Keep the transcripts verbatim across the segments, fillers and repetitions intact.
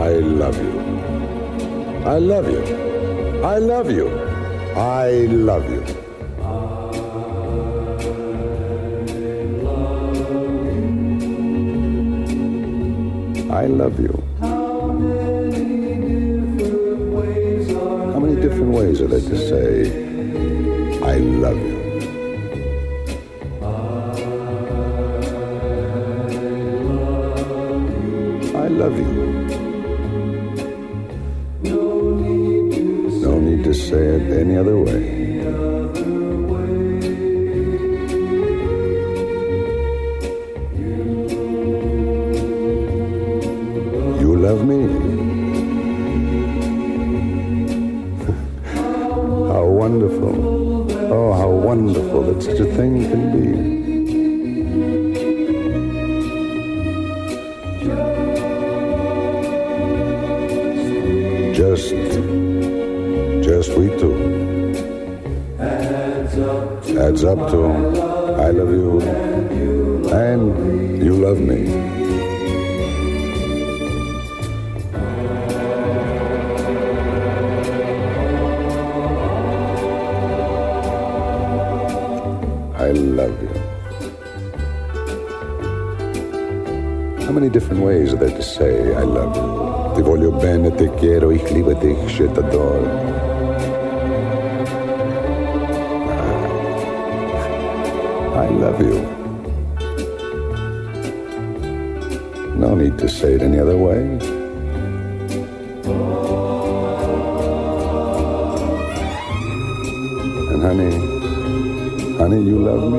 I love you. I love you. I love you. I love you. I love you. How many different ways are there to say, I love you? I love you. No need to say it any other way. You love me. How wonderful. Oh, how wonderful that such a thing can be. Just, just we two. Adds up to I love you and you love me. I love you. How many different ways are there to say I love you? Ti voglio bene, te quiero, ich liebe dich, je t'adore. I love you. No need to say it any other way. And honey, honey, you love me?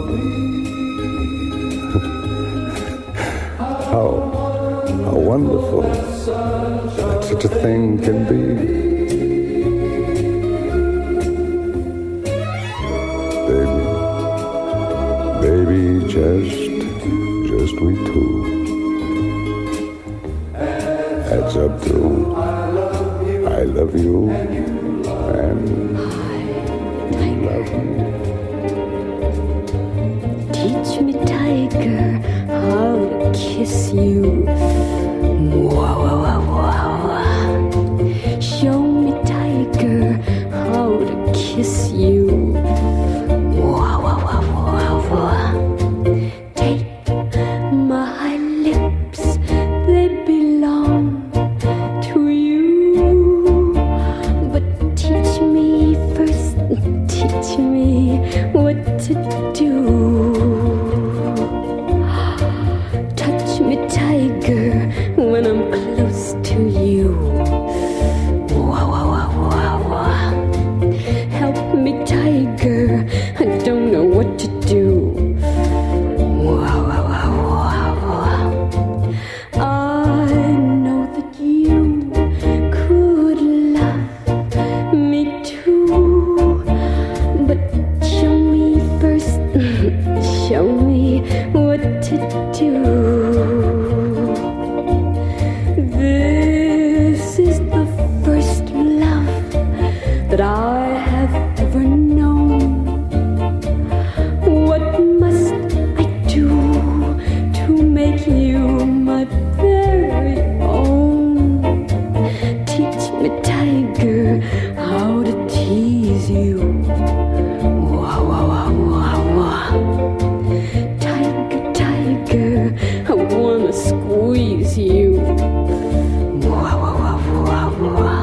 How, how wonderful that such a thing can be. Baby, baby, just, just we two. Adds up to I love you and you love me. Teach me, tiger, how to kiss you. Wow, wow, wow, wow. Show me, tiger, how to kiss you. Wow, wow, wow, wow, wow. Take my lips, they belong to you. But teach me first, teach me what to do. Touch me, tiger, when I'm close to you. Wow, wow, wow, wow, wow. Help me, tiger, I don't know what to do. Wow, wow, wow, wow, wow. I know that you could love me too, but show me first, show me what to do. This is the first love that I have ever known. What must I do to make you my very own? Teach me, tiger, how to tease you. Wow, wow, wow, wow, wow. Tiger, tiger, I wanna squeeze you. Wow, wow, wow, wow, wow.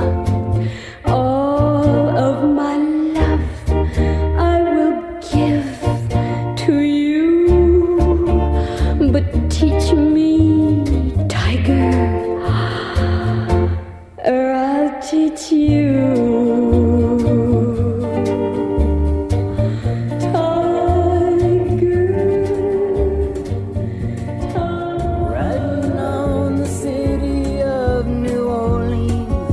All of my love I will give to you, but teach me, tiger, or I'll teach you. Riding on the city of New Orleans,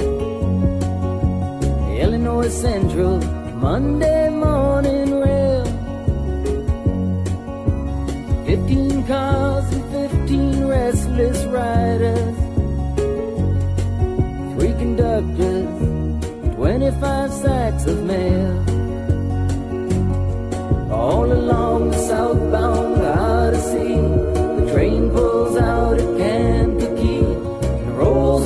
Illinois Central, Monday morning rail. Fifteen cars and fifteen restless riders, three conductors, twenty-five sacks of mail. All along the southbound Odyssey, the train pulls out at Kankakee and rolls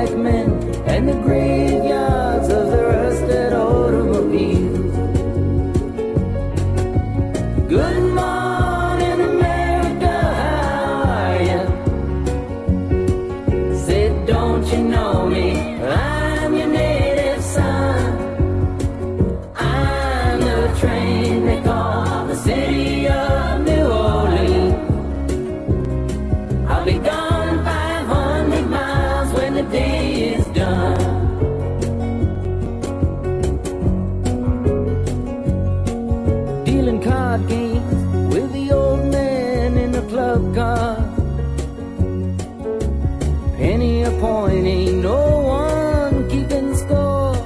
like men and the graveyards of the rusted automobiles. Good morning, America, how are you? Said, don't you know me? I'm your native son. I'm the train they call the city of New Orleans. I'll be gone five hundred miles when the day is done. Dealing card games with the old man in the club car. Penny a point, ain't no one keeping score.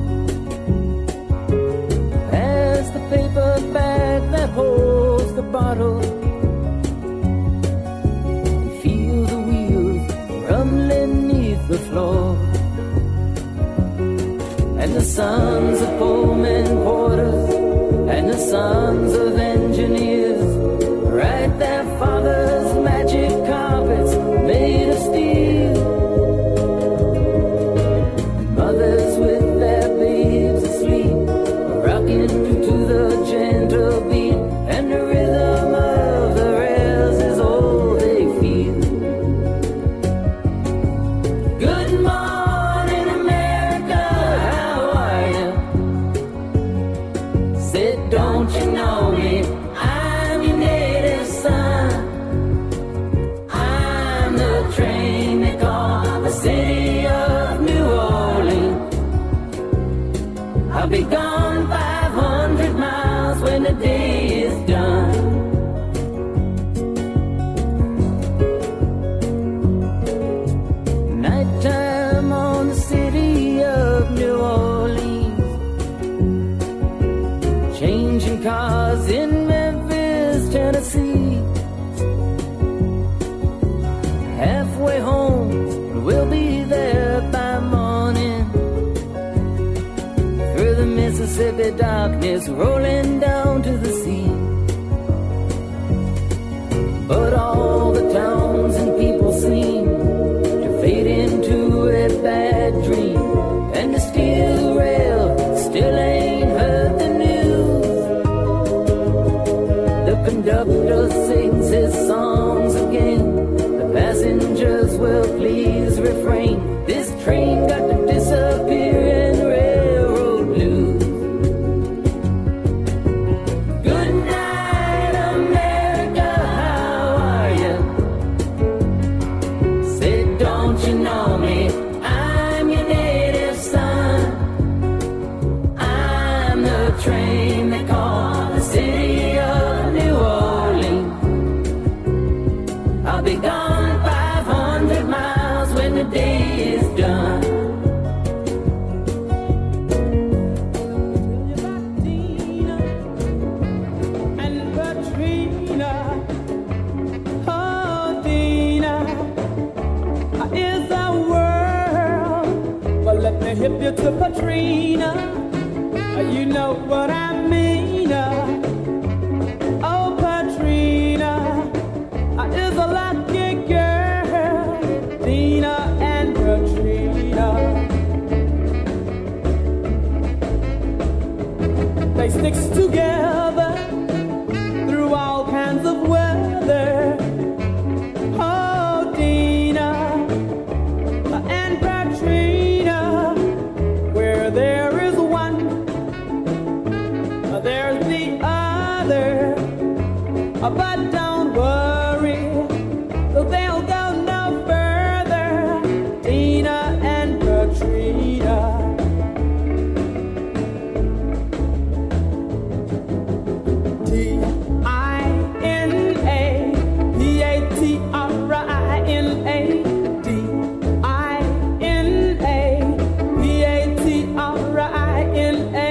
As the paper bag that holds the bottle, and feel the wheels rumbling neath the floor. And the sons of Pullman porters and the sons of engineers write their father's magic carpets made of steel. Mothers with their babes asleep, rocking to the gentle beat, and the rhythm of the rails is all they feel. Good morning, America, how are you? Said, don't you know me? I'm your native son. I'm the train they call the city of New Orleans. I'll be gone five hundred miles when the day is done. Nighttime on the city of New Orleans, changing cars in Memphis, Tennessee. Halfway home, we'll be there by morning. Through the Mississippi darkness, rolling down to the sea. But all the towns and people seem to fade into a bad dream, and the steel rail still ain't heard the news. The conductor sings his songs again. The passengers will please refrain. This train got to disappear in railroad blues. Good night, America, how are you? Say, don't you know me? I'm your native son. I'm the train they call the city of New Orleans. I'll be gone five hundred miles when the day is done. And Katrina, oh Dina, is the world. Well, let me hip you to Katrina. You know what I mean. Oh, Katrina is a lucky girl, Dina and Katrina. They stick together through all kinds of weather. Oh, Dina and Katrina, where there is one, there's the other. But don't worry, they'll go no further, Dina and Katrina. T I N A P A T R I N A, D I N A P A T R I N A.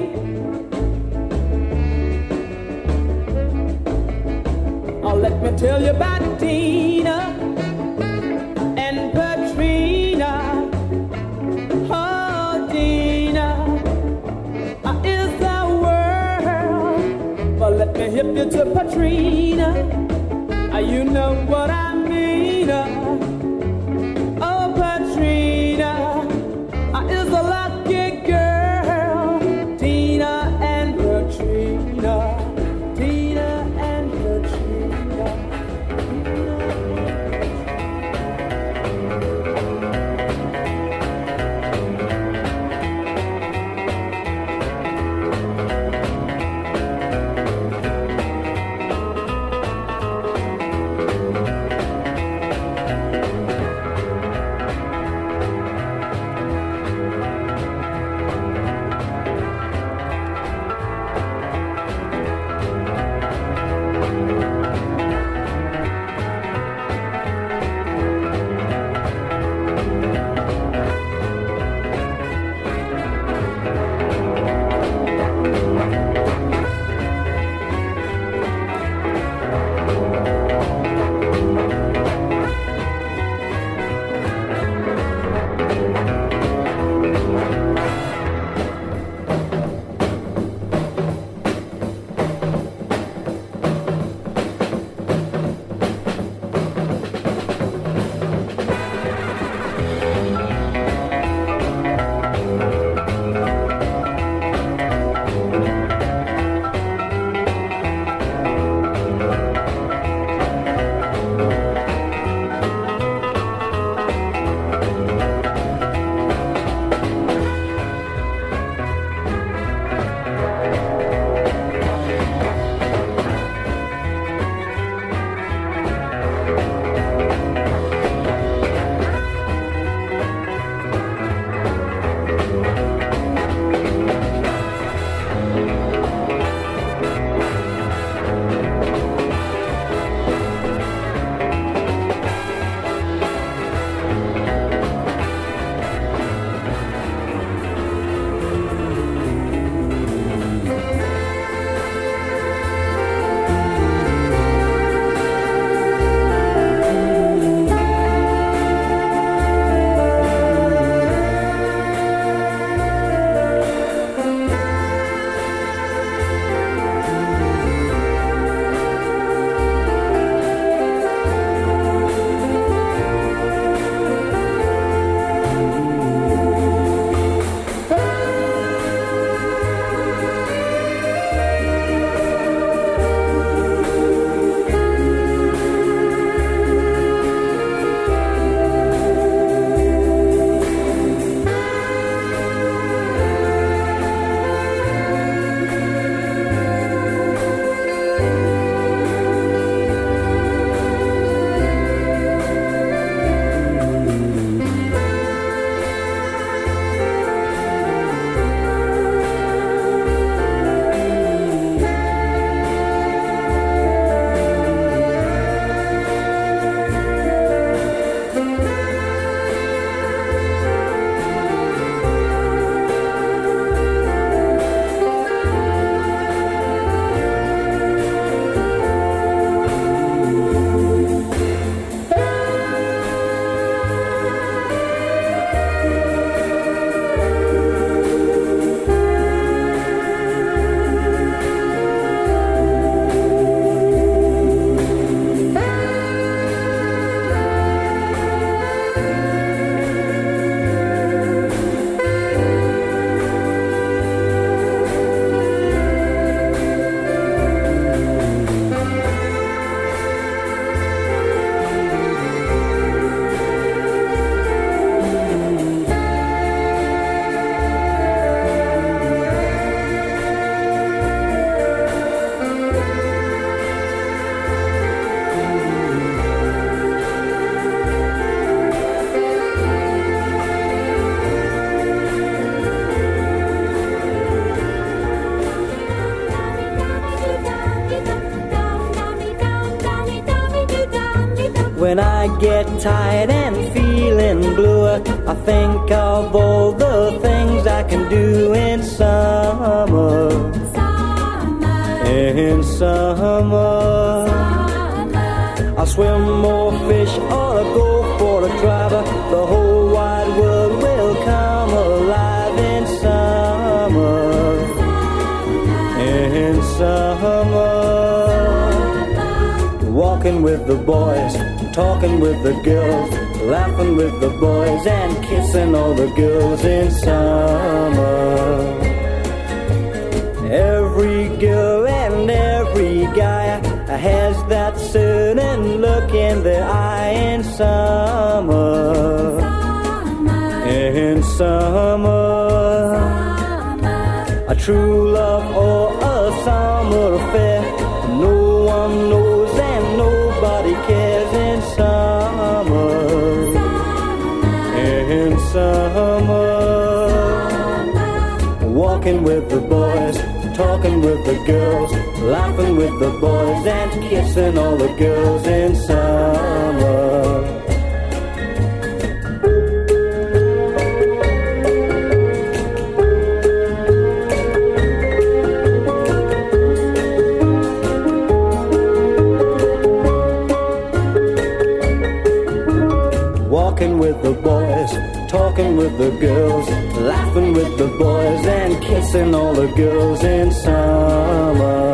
Oh, let me tell you about Dina and Katrina. Oh, Dina is the world. But let me hip you to Katrina. You know what I mean. Oh, Katrina. I get tired and feeling blue, I think of all the things I can do in summer. Summer. In summer. Summer. I'll swim or fish or go for a drive. The whole wide world will come alive in summer. Summer. In summer. Walking with the boys, talking with the girls, laughing with the boys and kissing all the girls in summer. Every girl and every guy has that certain look in their eye in summer. Summer. In summer. Summer. A true love or a summer affair, no one knows and nobody cares in summer. Summer. In summer. Summer. Walking with the boys, talking with the girls, laughing with the boys and kissing all the girls in summer. Walking with the boys, talking with the girls, laughing with the boys and kissing all the girls in summer.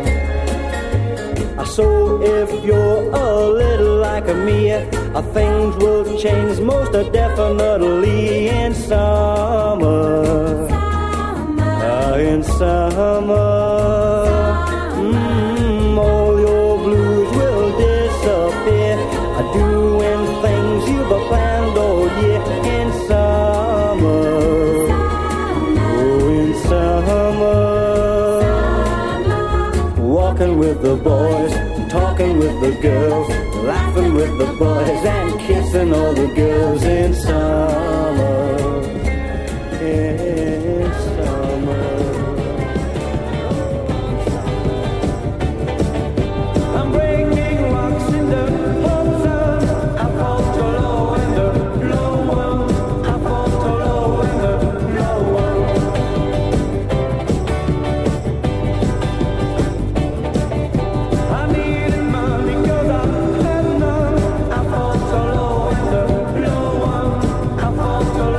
So if you're a little like me, things will change most definitely in summer. Summer. Uh, in summer. Mm, all your blues will disappear, doing things you've planned all year in summer. Summer. Oh, in summer. Summer. Walking with the boys, talking with the girls, laughing with the boys and kissing all the girls in summer. In summer. I'm breaking rocks in the hot sun. I fall too low in the low one. I fall too low in the low one. I need money 'cause I have none. I fall too low in the low one. I fall too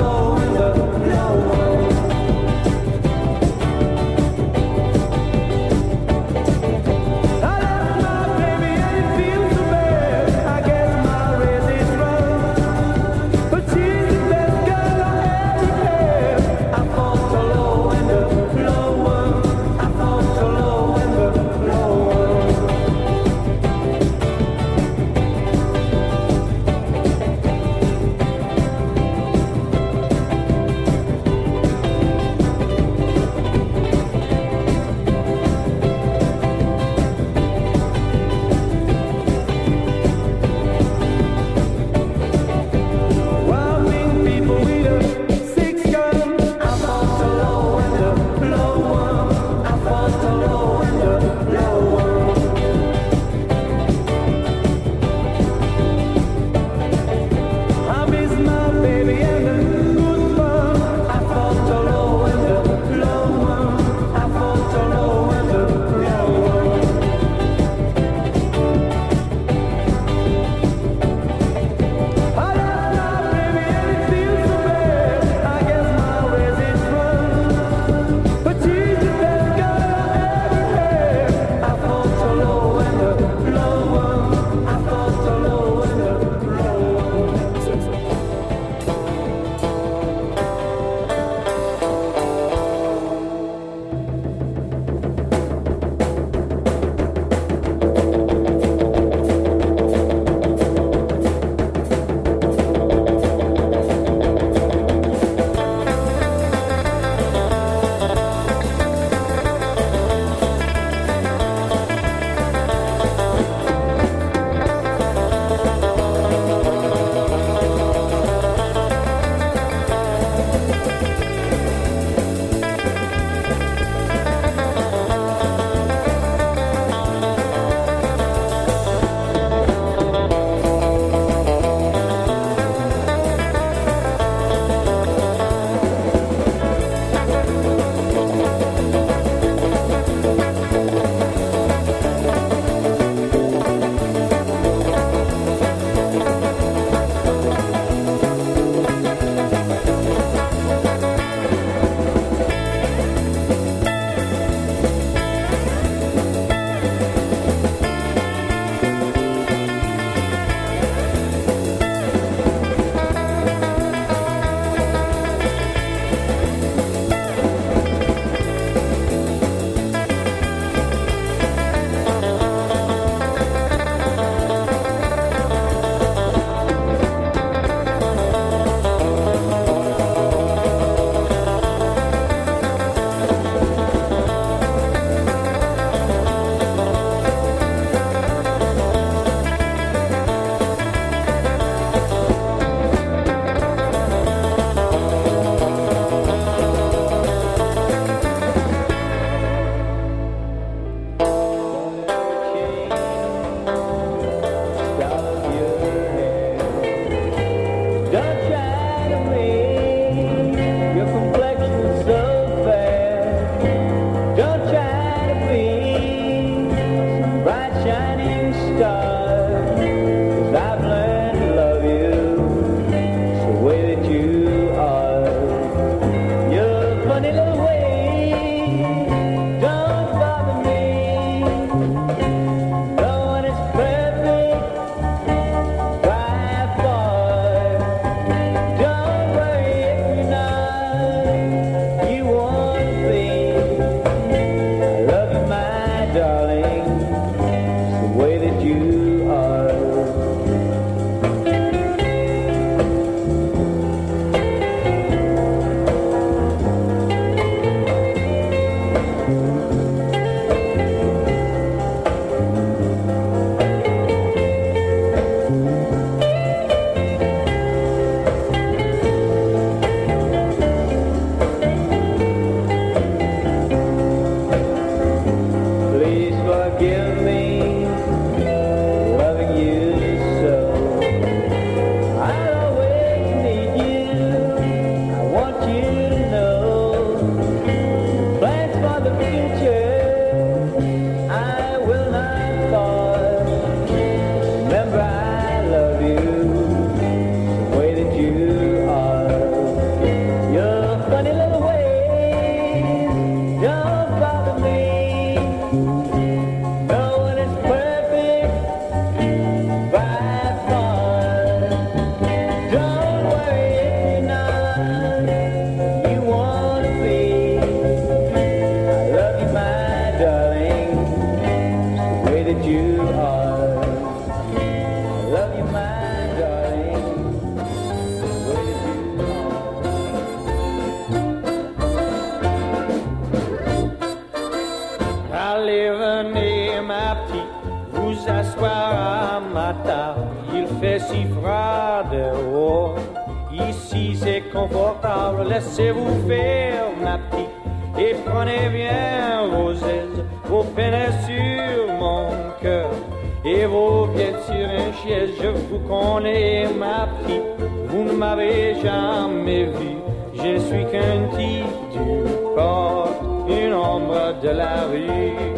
c'est confortable, laissez-vous faire ma petite. Et prenez bien vos aises, vos peines sur mon cœur. Et vos pieds sur une chaise, je vous connais ma petite. Vous ne m'avez jamais vu, je ne suis qu'un type du port, une ombre de la rue.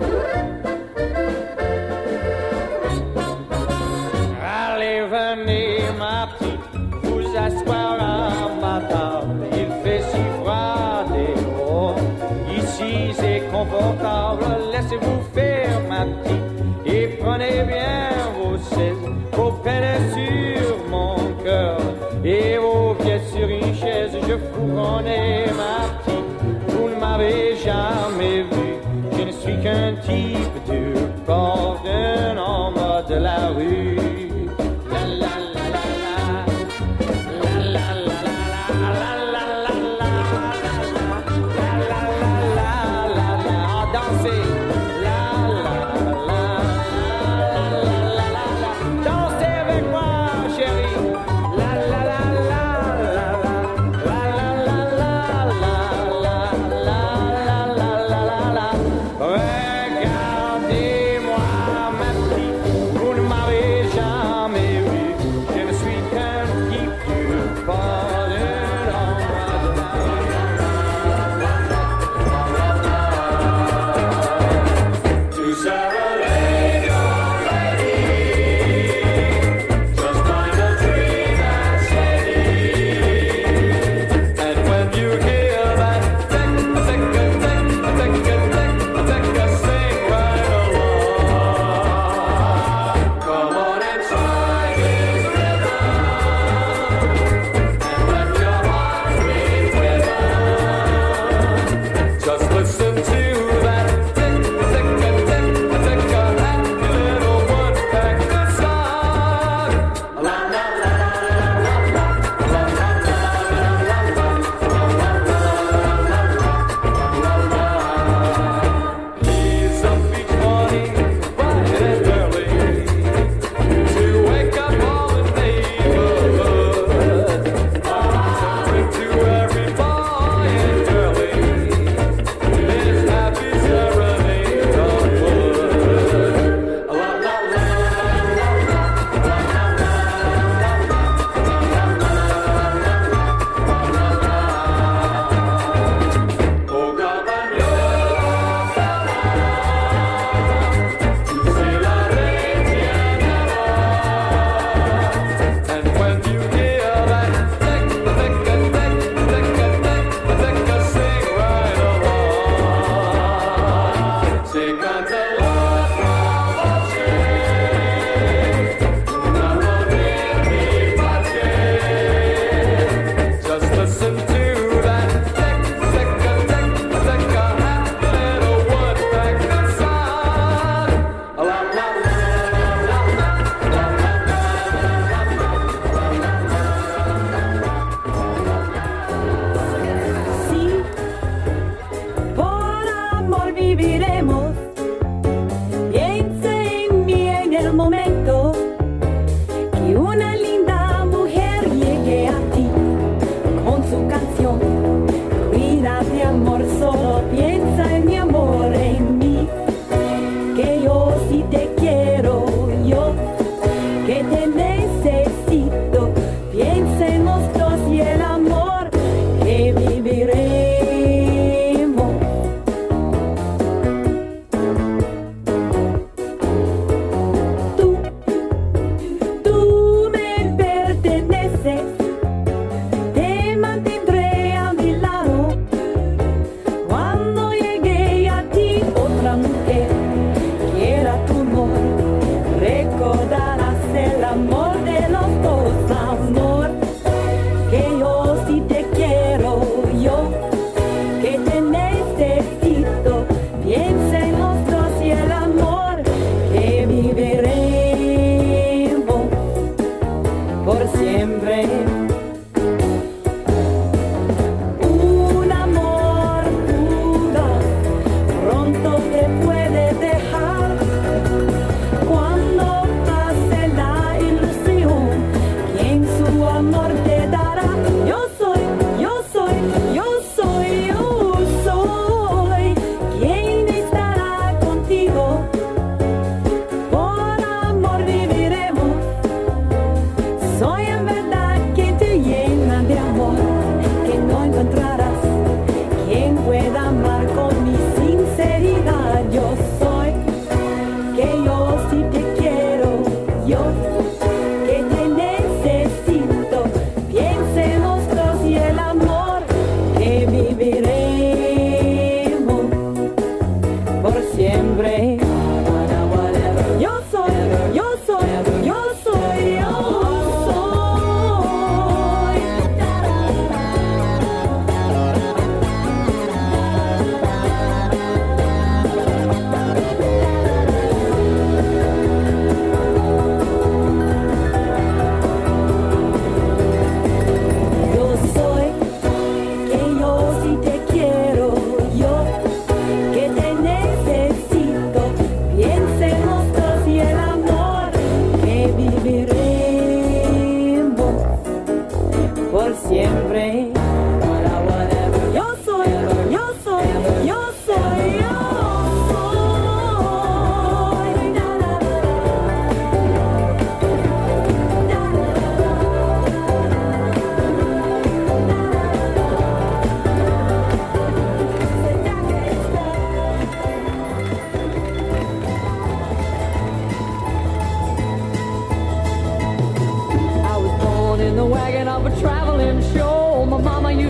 Allez, venez ma petite, vous asseoir à ma table. Il fait si froid dehors, ici c'est confortable. Laissez-vous faire ma petite. Et prenez bien vos chaises, vos peines sur mon cœur. Et vos pieds sur une chaise, je vous connais ma petite. Vous ne m'avez jamais vu, je ne suis qu'un type du port, d'un homme de la rue. La la la la la, la la la la, la la la la, la la la la la, dansez. Regardez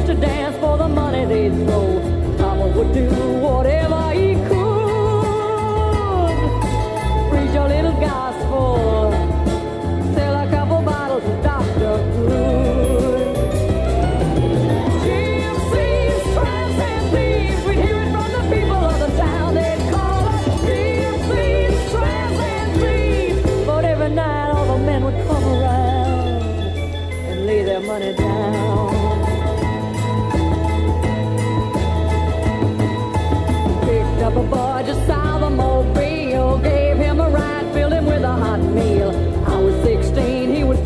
used to dance for the money they'd throw. Papa would do whatever he could. Preach a little gospel, sell a couple bottles of Doctor Good. Gypsies, tramps, and thieves, we'd hear it from the people of the town. They'd call us gypsies, tramps, and thieves. But every night all the men would come around and lay their money down. Picked up a boy just south of Mobile, gave him a ride, filled him with a hot meal. I was sixteen, he was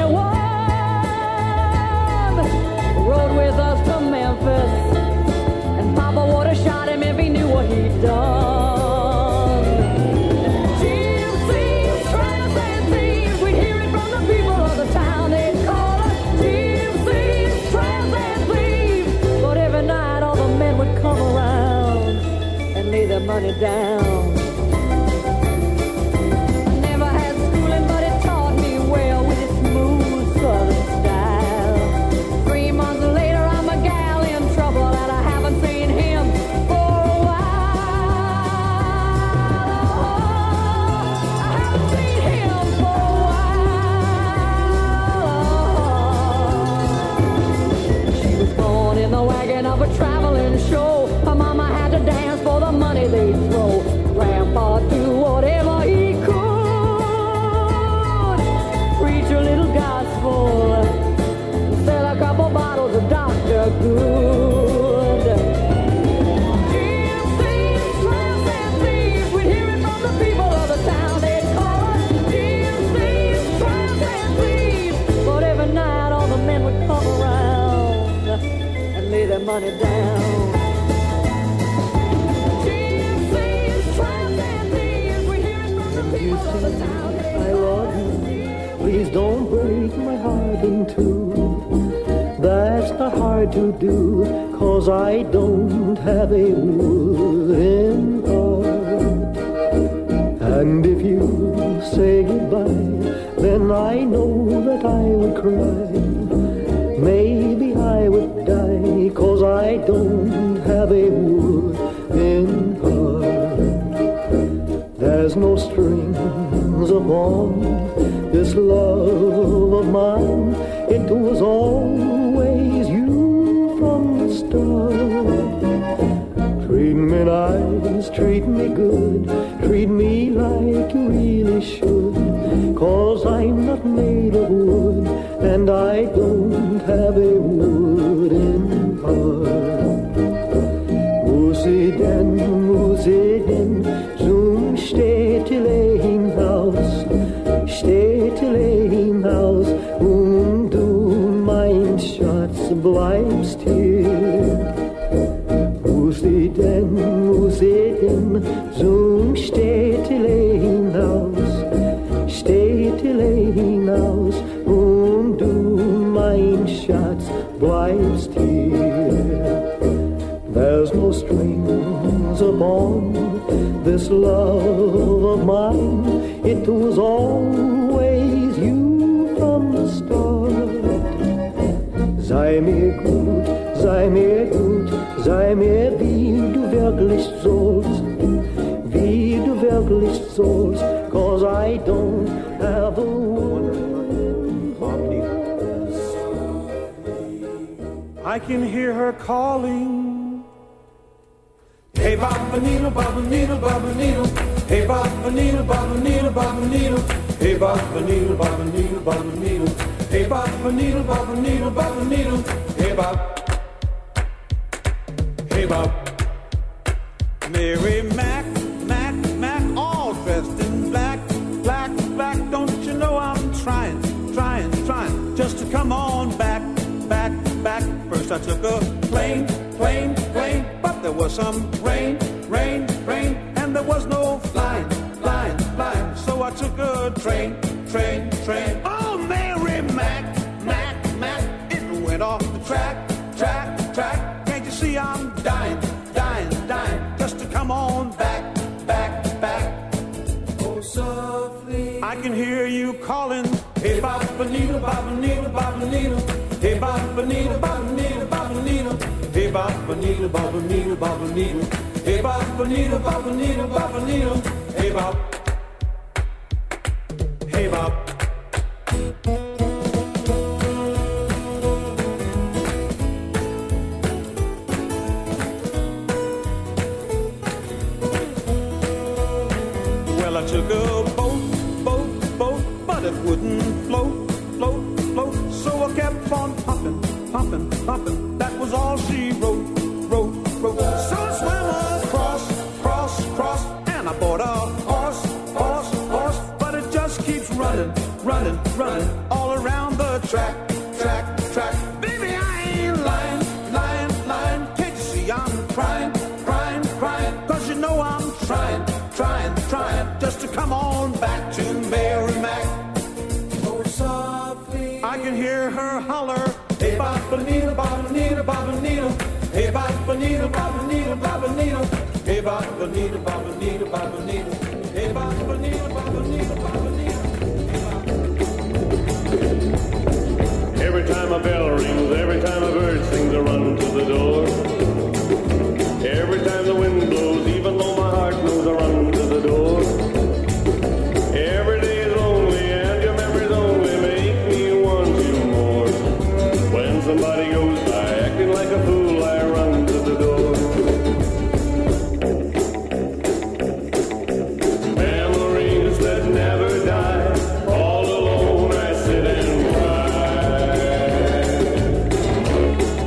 twenty-one. Rode with us to Memphis, and Papa would have shot him if he knew what he'd done. Gypsies, tramps, and thieves, we'd hear it from the people of the town. They'd call us gypsies, tramps, and thieves. But every night all the men would come around and lay their money down. Never had schooling, but it taught me well with its smooth southern style. Three months later, I'm a gal in trouble, and I haven't seen him for a while. I haven't seen him for a while. She was born in the wagon of a traveling show. Her mama had to dance for the money they'd throw. Grandpa do whatever he could. Preach a little gospel, sell a couple bottles of Doctor Good. Gypsies, tramps, and thieves, we'd hear it from the people of the town. They'd call us gypsies, tramps, and thieves. But every night all the men would come around and lay their money down. Gypsies, tramps, and thieves, we'd hear it from the people of the town. I love you, please don't break my heart in two. That's not hard to do, 'cause I don't have a wooden heart. And if you say goodbye, then I know that I would cry. Maybe I would die, 'cause I don't have a wooden heart. There's no strings upon this love of mine. It was always you from the start. Treat me nice, treat me good, treat me like you really should. 'Cause I'm not made of wood, and I don't have a wooden heart. Musiden, musiden, zum steht in Haus, steht in Haus, und du, mein Schatz, bleibst hier. Musiden, musiden, zum steht in Haus, steht in Haus, und du, mein Schatz, bleibst hier. There's no strings upon this love of mine. It was always you from the start. Sei mir gut, sei mir gut, sei mir wie du wirklich sollst, wie du wirklich sollst, 'cause I don't have a wooden heart. I can hear her calling. Hey, Baba Needle, Baba Needle, Baba Needle. Hey, Baba Needle, Baba Needle, Baba Needle. Hey, Baba Needle, Baba Needle, Baba Needle. Hey, Baba Needle, Baba Needle, Baba Needle. Hey, Bob. Hey, Bob. Mary Mac, Mac, Mac, all dressed in black, black, black. Don't you know I'm trying, trying, trying just to come on back, back, back. First I took a plane, plane, plane, but there was some rain, rain, rain, and there was no flying, flying, flying. So I took a train, train, train. Oh, Mary Mac, Mac, Mac, it went off the track, track, track. Can't you see I'm dying, dying, dying just to come on back, back, back. Oh, softly I can hear you calling. Hey, Baba Needle, Baba Needle, Baba Needle. Hey, Baba Needle, Baba Needle, Baba Needle. bop a needle, bop a needle, bop a needle. Hey bop a needle, bop a needle, bop a needle. Hey bop. Hey bop. Well, I took a boat, boat, boat, but it wouldn't float, float, float. So I kept on pumping, pumping, pumping. That was all she wrote, wrote, wrote. So I swam across, cross, cross, and I bought a horse, horse, horse. But it just keeps running, running, running all around the track, track, track. Baby, I ain't lying, lying, lying. Can't you see I'm crying, crying, crying? Cause you know I'm trying, trying, trying just to come on back to Merrimack. Oh, softly I can hear her holler. Hey, bop a needle, bop a needle, bop a needle. Hey, bop a needle, bop a needle, bop a needle. Hey, bop a needle, bop a needle, bop a needle. Hey, bop a needle, bop a needle, bop a needle. Every time a bell rings, every time a bird sings, I run to the door. Every time the wind blows, even though my heart knows, I run to the door. Every day is lonely and your memories only make me want you more. When somebody goes by acting like a fool, I run to the door. Memories that never die, all alone I sit and cry.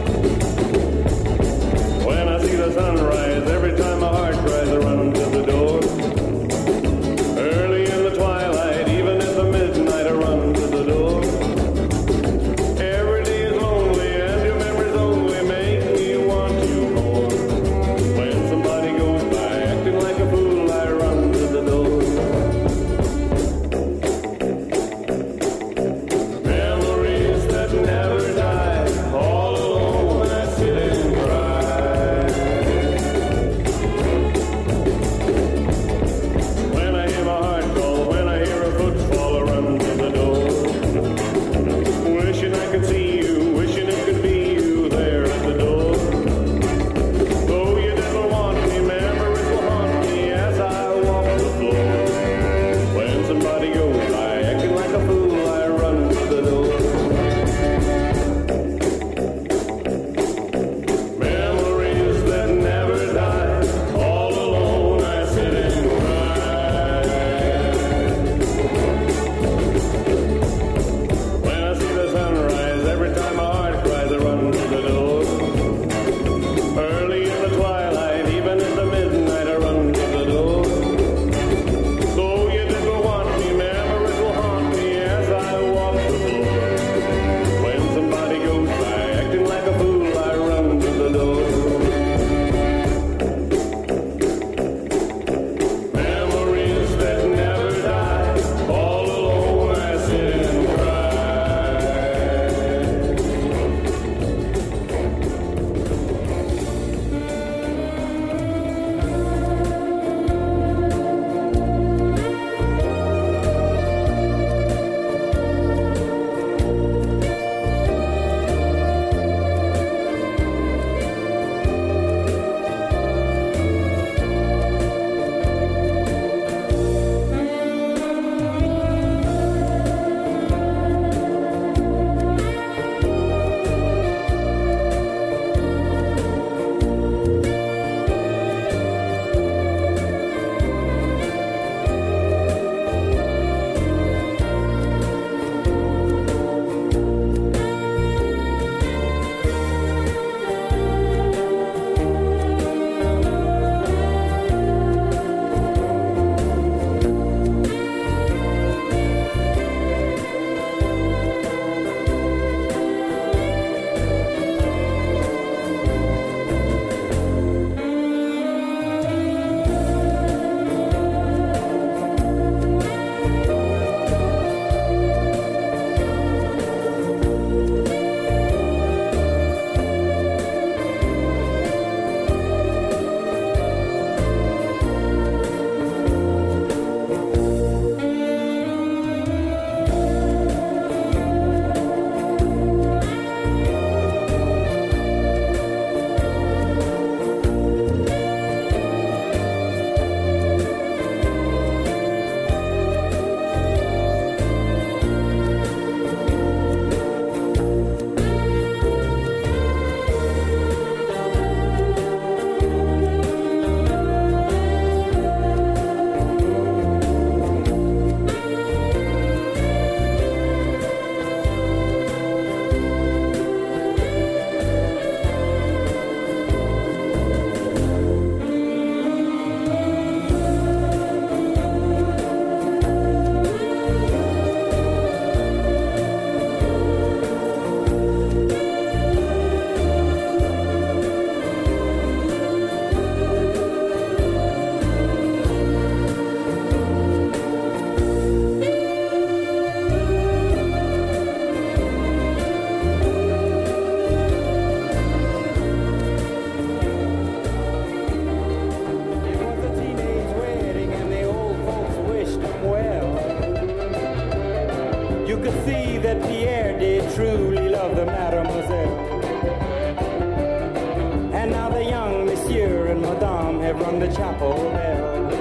have rung the chapel bell.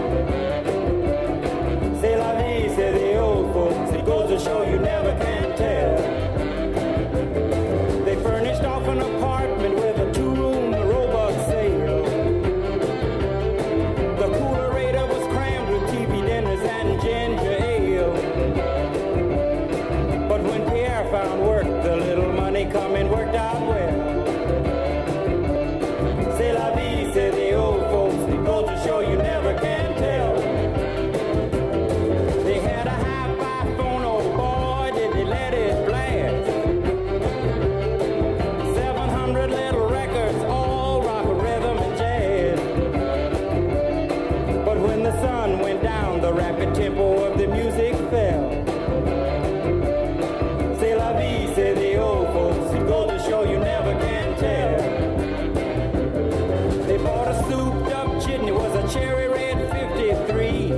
C'est la vie, say the old folks. It goes to show you never can tell. They furnished off an apartment with a two-room robot sale. The coolerator was crammed with T V dinners and ginger ale. But when Pierre found work, the little money coming worked out well. C'est la vie, say the old folks. It goes to show you never can tell. They had a hi-fi phone, oh boy, did they let it blast. seven hundred little records, all rock, rhythm, and jazz. But when the sun went down, the rapid tempo of the music fell. C'est la vie, say the old folks. It goes to show you never can tell. They bought a souped up jitney, was a cherry red fifty-three.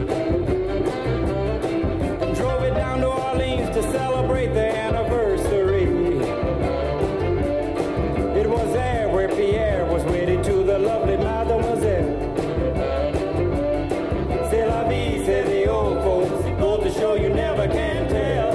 And drove it down to Orleans to celebrate the anniversary. It was there where Pierre was wedded to the lovely mademoiselle. C'est la vie, say the old folks. It goes to show you never can tell.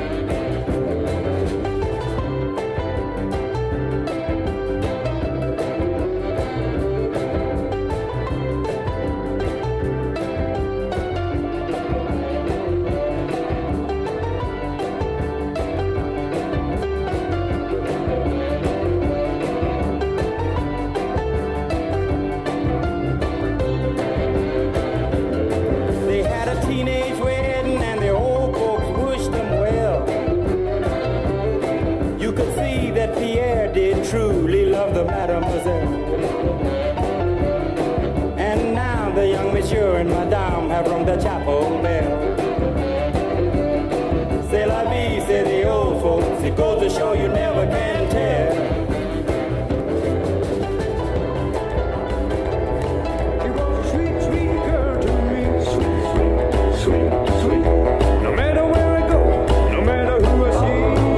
They had a teenage wedding and their old folks wished them well. You could see that Pierre did truly love the mademoiselle. And now the young monsieur and madame have rung the chapel bell. C'est la vie, say the old folks. It goes to show you never can tell. You was a sweet, sweet girl to me. Sweet, sweet, sweet, sweet. No matter where I go, no matter who I see.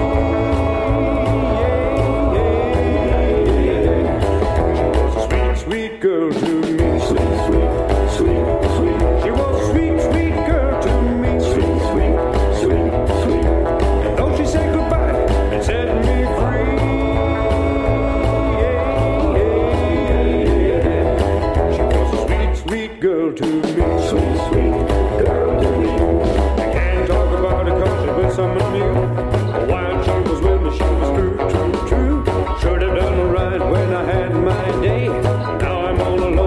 Yeah, yeah, yeah. Sweet, sweet girl to me. Sweet, sweet, sweet, sweet. She was a sweet, sweet girl to me. Sweet, sweet, sweet, sweet. And though she said goodbye and set me free. Yeah, yeah, yeah. She was a sweet, sweet girl to me. Sweet, sweet girl to me. I can't talk about it 'cause it was someone new. A wild child was with me, she was true, true, true. Should have done right when I had my day. Now I'm all alone.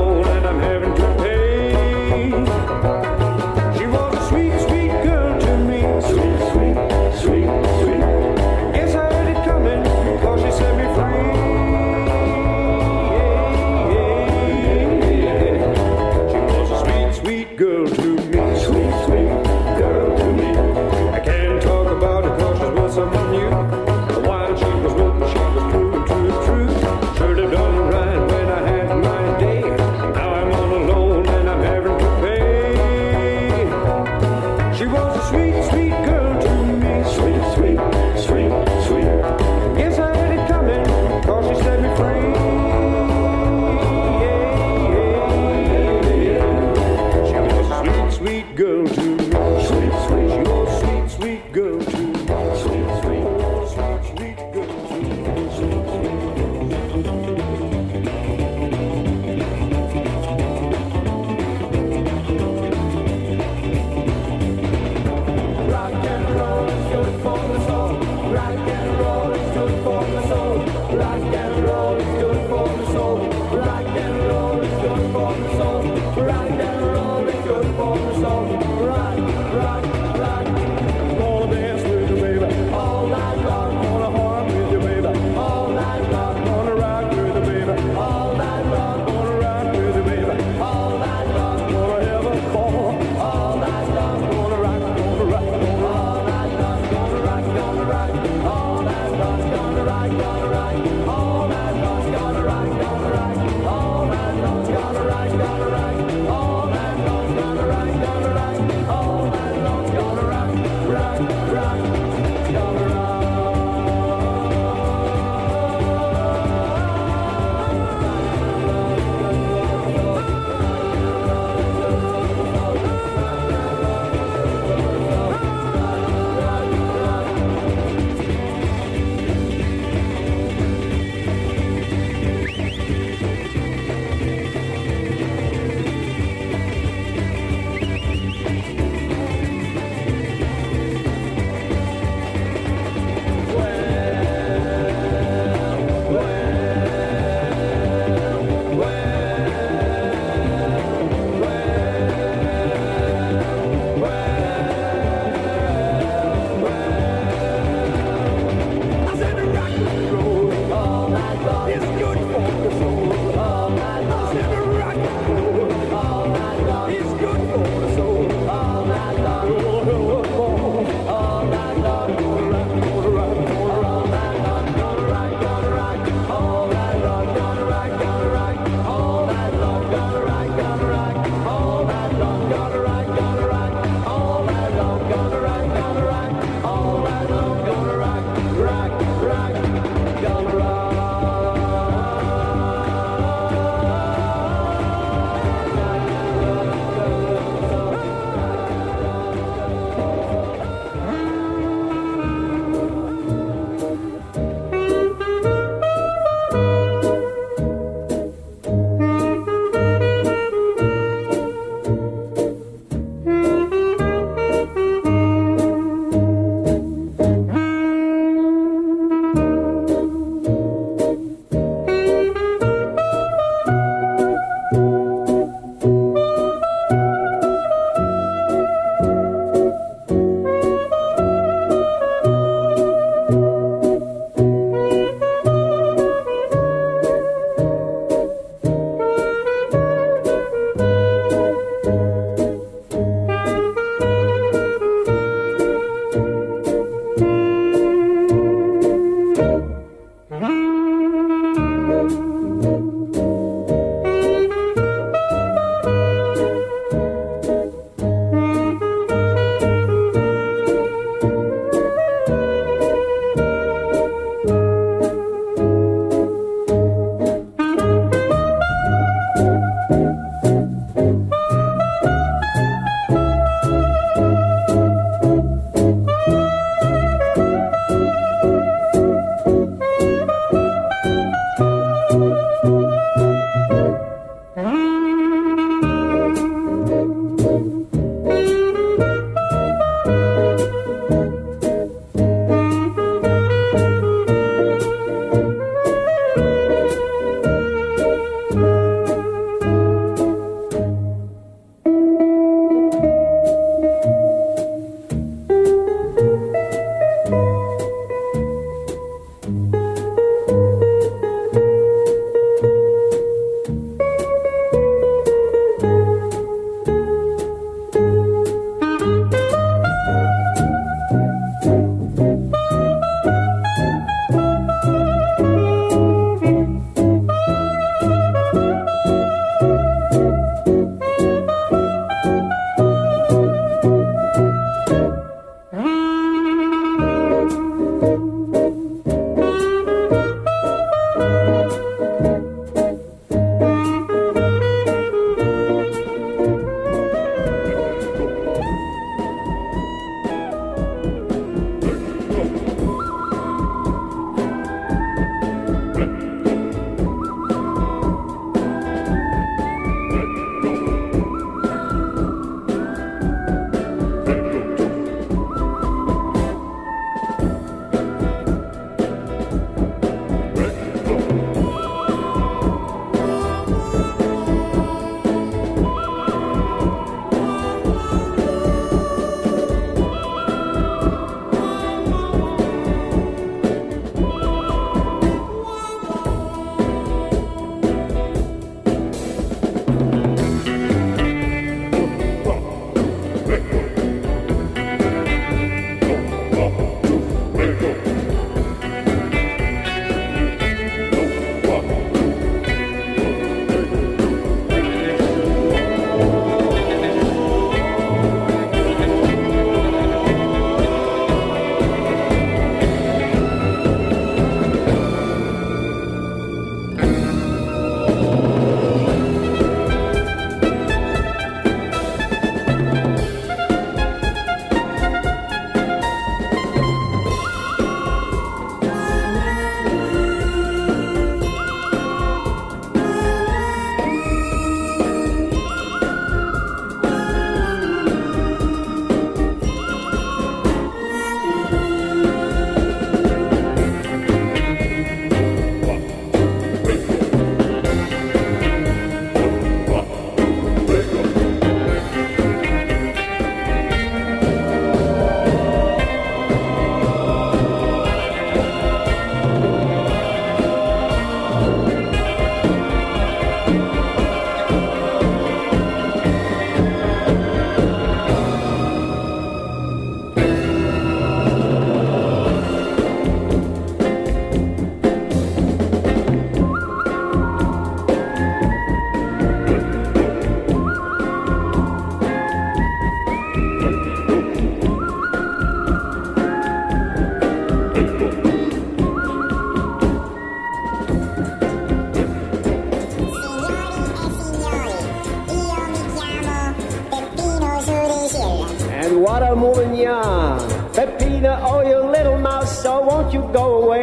what a woman you are. Peppina, oh, you little mouse, so won't you go away?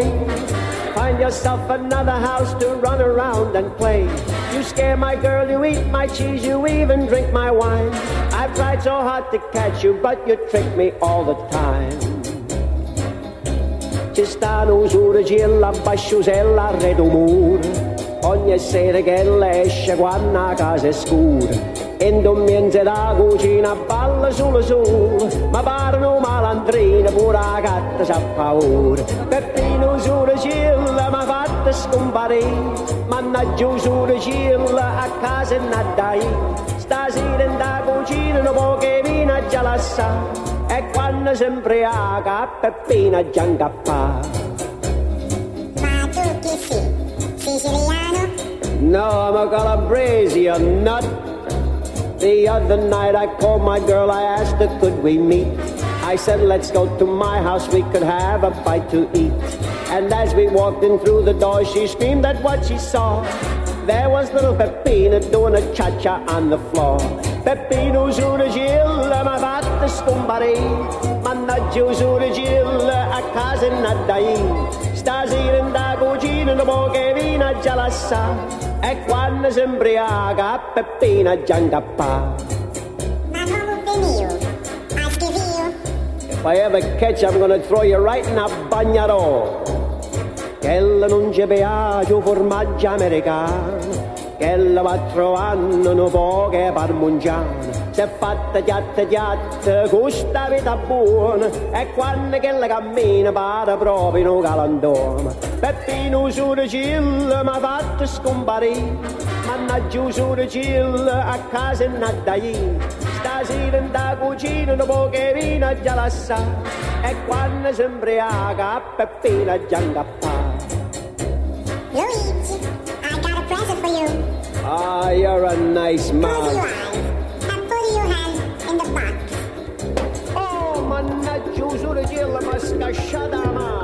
Find yourself another house to run around and play. You scare my girl, you eat my cheese, you even drink my wine. I've tried so hard to catch you, but you trick me all the time. Ci stanno usurgilla, basciusella, redumur. Ogni sera che lei esce quando a casa è scura. Indummienze da cucina, balla sulla su. Ma parlano malandrine, pure la gatta s'ha paura. Peppino usurgilla m'ha fatta scomparire. Mannaggia usurgilla, a casa non dai. Stasera in da cucina un po' che vino già la sa. E quando si imbriaca, Peppina già incappà. Ma tu chi sei? Siciliano? No, I'm a Calabrese, you nut. The other night I called my girl, I asked her, could we meet? I said, let's go to my house, we could have a bite to eat. And as we walked in through the door, she screamed at what she saw. There was little Peppina doing a cha-cha on the floor. Peppino su de Gilla, ma fatta scomparire. Mannaggia su de Gilla, a casa non dai. Stasera in da cucina, un po' che vino già la sa. E quando si imbriaca, Peppina già incappa. Ma non venivo, a schifio. If I ever catch you, I'm gonna throw you right in a bagnarò. Quella non ci piace formaggio americano, quella va trovando un po' che parmigiano. Se fatta chiatta chiatta, questa vita buona, e quando quella cammina pare proprio in un galantuomo. Peppino su de Gilla m'ha fatto scomparire, mannaggia su de Gilla a casa in Addai. Stasera in da cucina un po' che vino già la sa, e quando si imbriaca Peppina già incappa. Luigi, I got a present for you. Ah, you're a nice Close your man. eyes and put your hand in the box. Oh, mannaggia su de Gilla m'ha scasciata la mano.